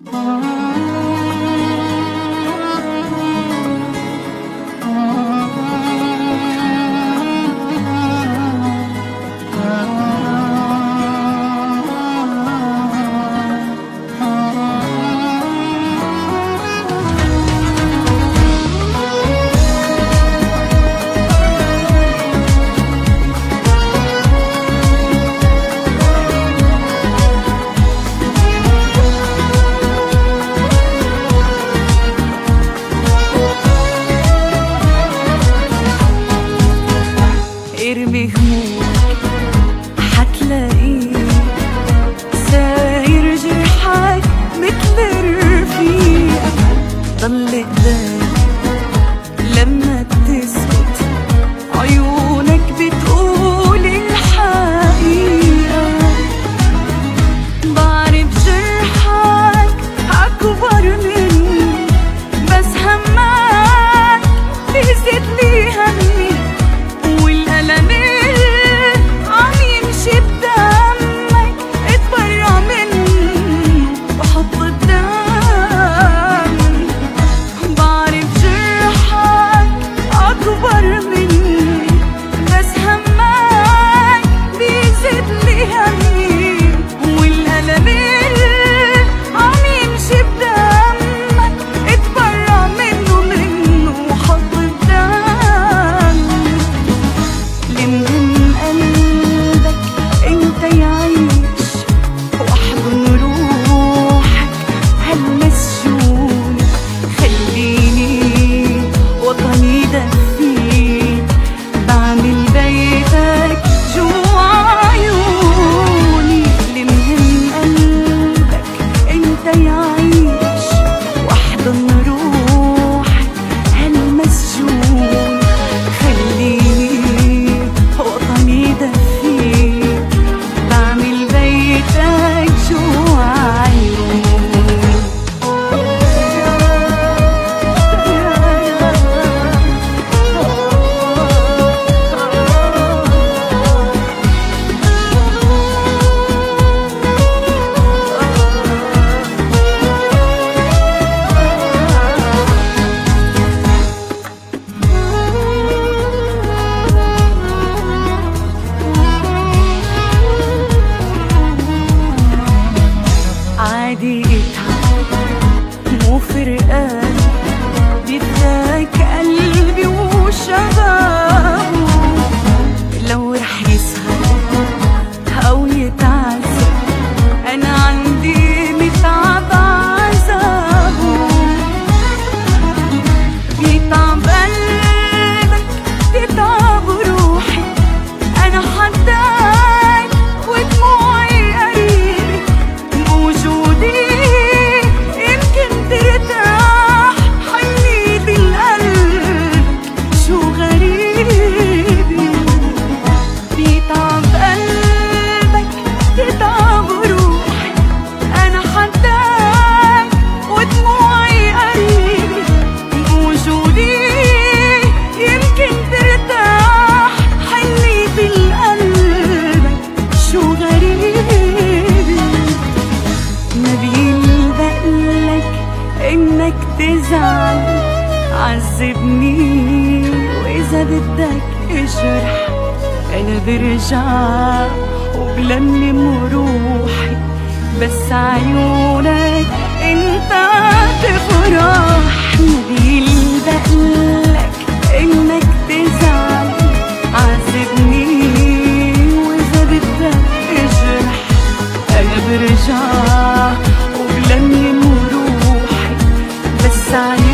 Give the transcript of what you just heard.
ارمي همومك حتلاقيه ساير جرحك مثل الرفيق. ضل قدام لما بتسكت عيونك بتقول الحقيقة. بعرف جرحك أكبر مني بس همك بيزيد لي همي، والألم عم يمشي بدمك اتبرع منه وحط قدامي. بعرف جرحك أكبر مني بس همك بيزيد لي همي، والألم عم يمشي بدمك اتبرع منه وحط قدامي. لمهم قلبك انت يعيش واحضن روحك هالمسجون. خليني وطني دفيك بعمل بيتك جوا عيوني. لمهم قلبك انت يعيش واحضن روحك هالمسجون. خليني وطني دفيك بعمل بيتك جوا عيوني. عادي اتعب مو فرقان بدك قلبي وشبابه. لو رح يسهر أو يتعذب أنا عندي متعب عذابه. بيتعب قلبك بيتعب روحي، أنا حداك ودموعي قريبي. وجودي يمكن ترتاح حنية القلب شو غريبي. بيتعب قلبك بيتعب روحي، أنا حداك ودموعي قريبي. وجودي يمكن ترتاح حنية القلب شو غريبي. ما بيلبقلك انك تزعل عذبني، واذا بدك اجرح انا برجع وبلملم روحي. بس عيونك انت تفرح. ما بيلبقلك انك تزعل عذبني، واذا بدك اجرح انا برجع وبلملم روحي. بس